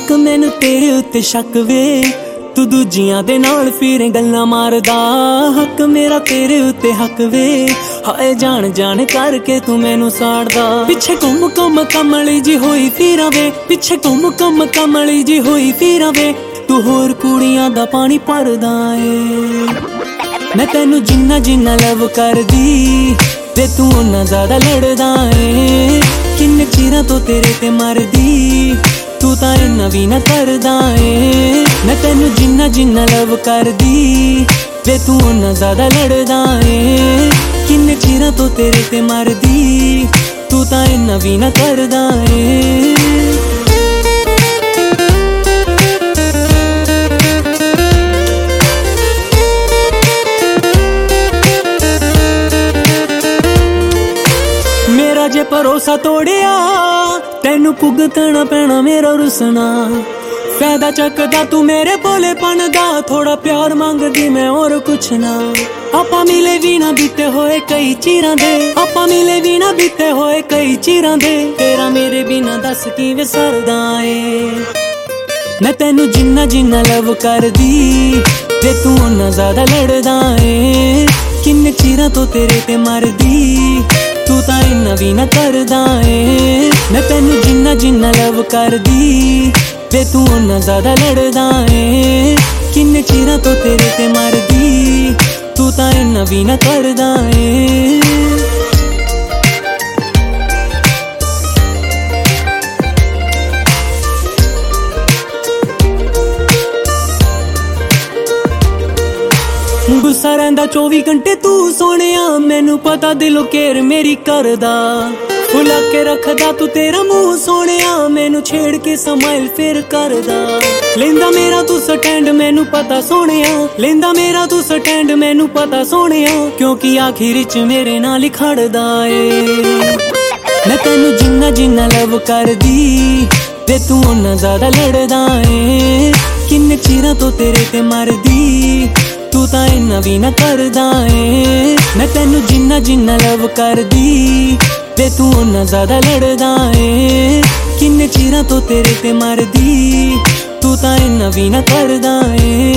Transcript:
हक मैनू तेरे उत्ते शक वे तू दूजियां दे नाल फिरे गल्लां मारदा हक मेरा तेरे उत्ते हक वे हाय जान जान करके तू मैनू साड़दा पिछे घुम घुम कमली जी होई फिरां वे पिछे घुम घुम कमली जी होई फिरां वे तू होर कुड़ियां दा पानी भरदा ए मैं तैनू जिन्ना जिन्ना लव करदी ते तू उन्ना ज़्यादा लड़दा ए किन्ने चिरां तो तेरे ते मरदी तू तां इन्ना भी ना करदा ए मैं तैनू जिन्ना जिन्ना लव करदी ते तू उन्ना ज़्यादा लड़दा ए किन्ने चिरां तो तेरे ते मरदी तू तां इन्ना भी ना करदा ए मेरा जे भरोसा तोड़िया तैनू भुगतना पैना मेरा रुसना फायदा चकदा तू मेरे भोलेपन दा थोड़ा प्यार मंगदी मैं और कुछ ना आपां मिले भी ना बीते होए कई चिरां दे आपां मिले भी ना बीते होए कई चिरां दे तेरा मेरे बिना दस किवें सरदा ए मैं तैनू जिन्ना जिन्ना लव करदी ते तू उन्ना ज़्यादा लड़दा ए किन्ने चिरां तो तेरे ते मरदी तू तां इन्ना भी ना करदा ए मैं तैनू जिन्ना जिन्ना लव करदी ते तू उन्ना ज़्यादा लड़दा ए किन्ने चिरां तो तेरे ते मरदी तू तां इन्ना भी ना करदा ए गुस्सा रहिंदा 24 घंटे तू सोनिया मैनू पता दिलों केयर मेरी करदा फुला के रखदा तू तेरा मुंह सोनिया मैनू छेड़ के स्माइल फिर करदा लेंदा मेरा तू स्टैंड मैनू पता सोनिया लेंदा मेरा तू स्टैंड मैनू पता सोनिया क्योंकि आखिर च मेरे नाल खड़दा ए मैं तैनू जिन्ना जिन्ना लव करदी ते तू उन्ना ज़्यादा लड़दा ए किन्ने चिरां तो तेरे ते मरदी तू तां इन्ना भी ना करदा ए मैं तैनू जिन्ना जिन्ना लव करदी ते तू उन्ना ज़्यादा लड़दा ए किन्ने चिरां तो तेरे ते मरदी तू तां इन्ना भी ना करदा ए